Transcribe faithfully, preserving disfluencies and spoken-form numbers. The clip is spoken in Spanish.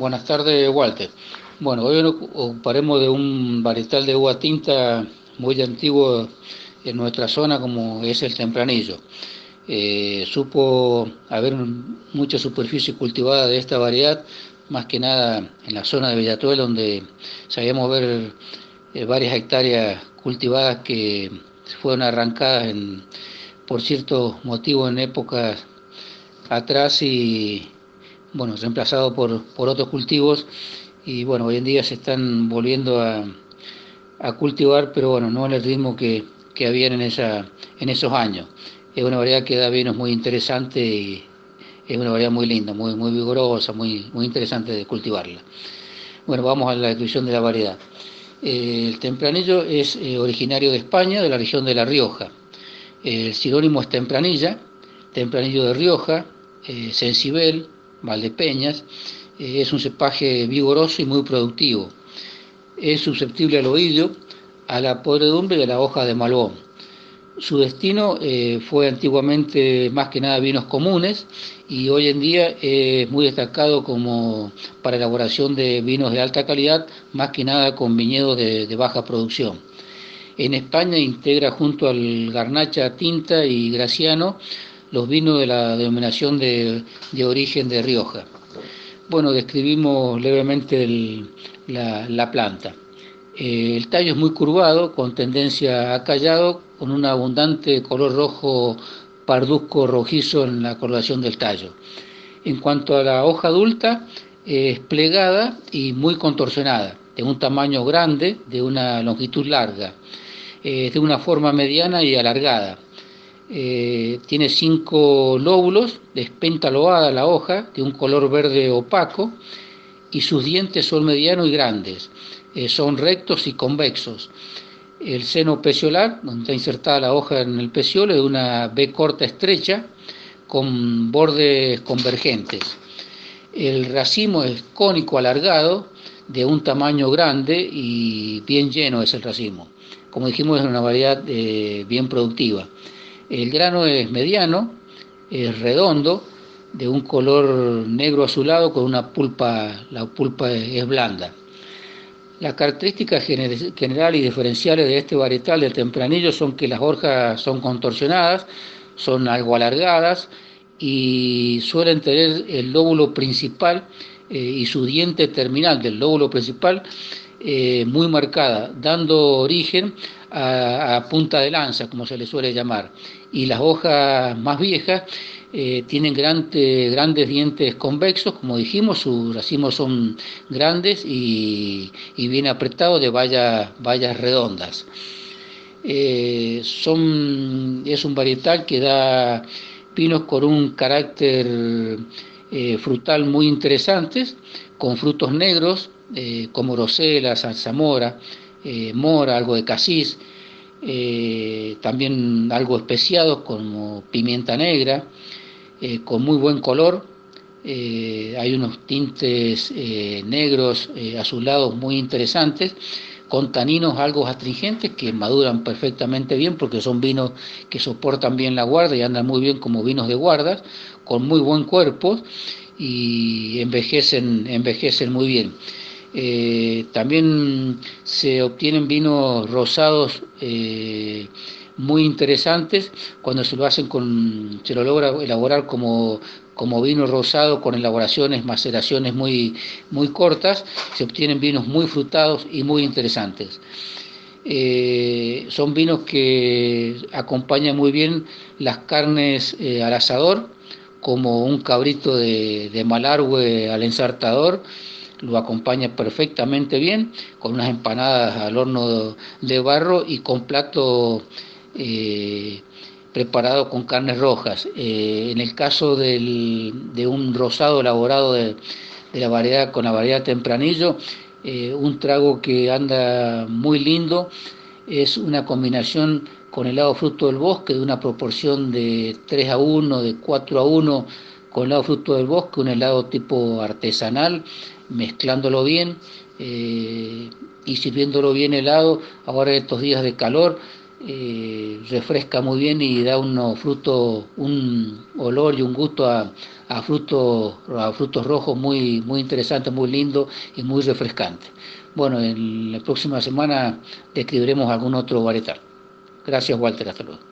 Buenas tardes, Walter. Bueno, hoy nos ocuparemos de un varietal de uva tinta muy antiguo en nuestra zona, como es el Tempranillo. Eh, supo haber mucha superficie cultivada de esta variedad, más que nada en la zona de Villatuel, donde sabíamos ver eh, varias hectáreas cultivadas que fueron arrancadas en, por ciertos motivos en épocas atrás y bueno, reemplazado por, por otros cultivos y bueno, hoy en día se están volviendo a, a cultivar, pero bueno, no en el ritmo que, que habían en, esa, en esos años. Es una variedad que da vinos muy interesante y es una variedad muy linda, muy, muy vigorosa, muy, muy interesante de cultivarla. Bueno, vamos a la descripción de la variedad. Eh, el tempranillo es eh, originario de España, de la región de La Rioja. El sinónimo es tempranilla, tempranillo de Rioja, eh, Sencibel, Valdepeñas. Eh, es un cepaje vigoroso y muy productivo. Es susceptible al oído, a la podredumbre y a la hoja de malvón. Su destino eh, fue antiguamente más que nada vinos comunes y hoy en día es eh, muy destacado como para elaboración de vinos de alta calidad, más que nada con viñedos de, de baja producción. En España integra junto al Garnacha Tinta y Graciano los vinos de la denominación de, de origen de Rioja. Bueno, describimos levemente el, la, la planta. Eh, el tallo es muy curvado, con tendencia a callado, con un abundante color rojo parduzco rojizo en la coloración del tallo. En cuanto a la hoja adulta, eh, es plegada y muy contorsionada, de un tamaño grande, de una longitud larga, eh, de una forma mediana y alargada. Eh, tiene cinco lóbulos, es pentalobada la hoja, de un color verde opaco, y sus dientes son medianos y grandes, eh, son rectos y convexos. El seno peciolar, donde está insertada la hoja en el peciolo, es de una B corta estrecha, con bordes convergentes. El racimo es cónico alargado, de un tamaño grande y bien lleno es el racimo. Como dijimos, es una variedad eh, bien productiva. El grano es mediano, es redondo, de un color negro azulado con una pulpa, la pulpa es blanda. Las características generales y diferenciales de este varietal de tempranillo son que las hojas son contorsionadas, son algo alargadas y suelen tener el lóbulo principal eh, y su diente terminal del lóbulo principal eh, muy marcada, dando origen a, a punta de lanza, como se le suele llamar. Y las hojas más viejas eh, tienen grande, grandes dientes convexos, como dijimos, sus racimos son grandes y, y bien apretados de vallas, vallas redondas. Eh, son, es un varietal que da pinos con un carácter eh, frutal muy interesantes, con frutos negros eh, como rosela, zarzamora, eh, mora, algo de casis, eh, también algo especiados como pimienta negra, eh, con muy buen color. Eh, hay unos tintes eh, negros, eh, azulados muy interesantes, con taninos algo astringentes que maduran perfectamente bien porque son vinos que soportan bien la guarda y andan muy bien como vinos de guardas, con muy buen cuerpo y envejecen, envejecen muy bien. Eh, también se obtienen vinos rosados eh, muy interesantes cuando se lo hacen con, se lo logra elaborar como, como vino rosado con elaboraciones, maceraciones muy, muy cortas, se obtienen vinos muy frutados y muy interesantes. Eh, son vinos que acompañan muy bien las carnes eh, al asador, como un cabrito de, de Malargüe al ensartador, lo acompaña perfectamente bien, con unas empanadas al horno de barro y con plato eh, preparado con carnes rojas. Eh, en el caso del, de un rosado elaborado de, de la variedad con la variedad tempranillo, eh, un trago que anda muy lindo, es una combinación con helado fruto del bosque de una proporción de tres a uno, de cuatro a uno, con helado fruto del bosque, un helado tipo artesanal, mezclándolo bien eh, y sirviéndolo bien helado. Ahora en estos días de calor eh, refresca muy bien y da unos frutos, un olor y un gusto a, a frutos, a frutos rojos muy, muy interesante, muy lindo y muy refrescante. Bueno, en la próxima semana describiremos algún otro varietal. Gracias, Walter. Hasta luego.